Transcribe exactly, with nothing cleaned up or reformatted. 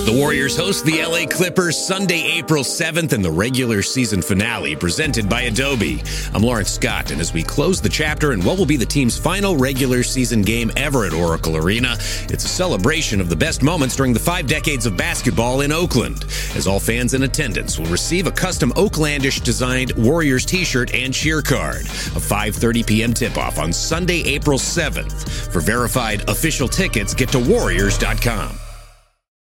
The Warriors host the L A Clippers Sunday, April seventh in the regular season finale presented by Adobe. I'm Lawrence Scott, and as we close the chapter in what will be the team's final regular season game ever at Oracle Arena, it's a celebration of the best moments during the five decades of basketball in Oakland, as all fans in attendance will receive a custom Oaklandish-designed Warriors t-shirt and cheer card. A five thirty p.m. tip-off on Sunday, April seventh. For verified official tickets, get to warriors dot com.